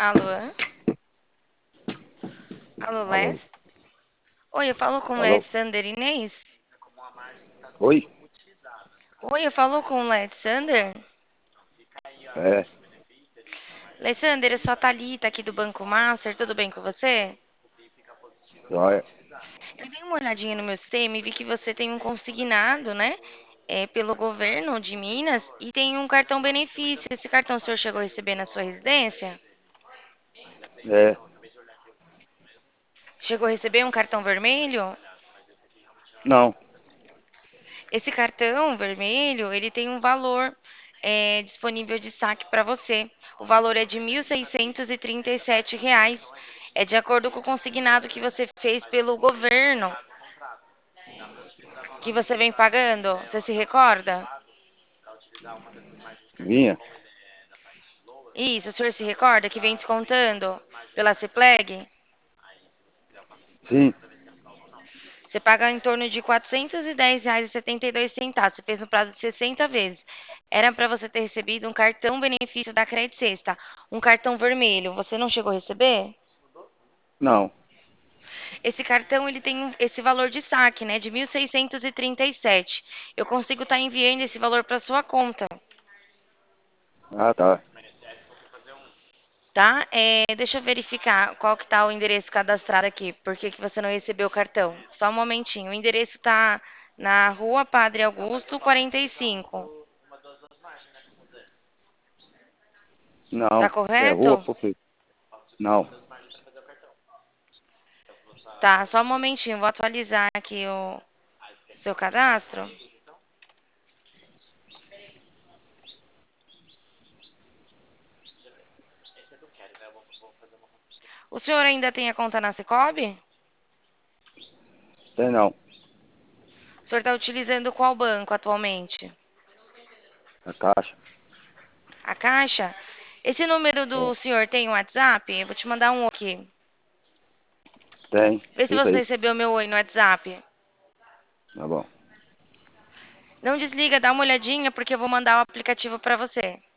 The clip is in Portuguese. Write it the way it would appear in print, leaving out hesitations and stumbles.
Alô? Alô, Alô? Les? Oi, eu falo com o Alô? Alexander Inês? Oi? Oi, eu falo com o Alexander? É, Alexander, eu sou a Thalita aqui do Banco Master, tudo bem com você? joia. Eu dei uma olhadinha no meu sistema e vi que você tem um consignado, né? Pelo governo de Minas e tem um cartão benefício. Esse cartão o senhor chegou a receber na sua residência? É, Chegou a receber um cartão vermelho? não. Esse cartão vermelho, ele tem um valor disponível de saque para você. O valor é de R$ 1.637. É de acordo com o consignado que você fez pelo governo, que você vem pagando. Você se recorda? Vinha? Isso, o senhor se recorda que vem descontando pela Cipleg? Sim. Você paga em torno de R$ 410,72. Você fez no prazo de 60 vezes. Era para você ter recebido um cartão benefício da Credit Sexta, um cartão vermelho. Você não chegou a receber? Não. Esse cartão ele tem esse valor de saque, né, de 1.637. Eu consigo estar enviando esse valor para sua conta, Ah, tá. tá? Deixa eu verificar qual que tá o endereço cadastrado aqui. Por que que você não recebeu o cartão? Só um momentinho. O endereço tá na Rua Padre Augusto, 45. Tá Não. É rua, correto? porque... Não. Tá, só um momentinho. Vou atualizar aqui o seu cadastro. O senhor ainda tem a conta na Cicobi? Tem não. O senhor está utilizando qual banco atualmente? A caixa? A Caixa? Esse número É. do senhor tem WhatsApp? Eu vou te mandar um aqui. Tem. Vê se Cita você aí. recebeu meu oi no WhatsApp. Tá bom. Não desliga, dá uma olhadinha porque eu vou mandar o aplicativo para você.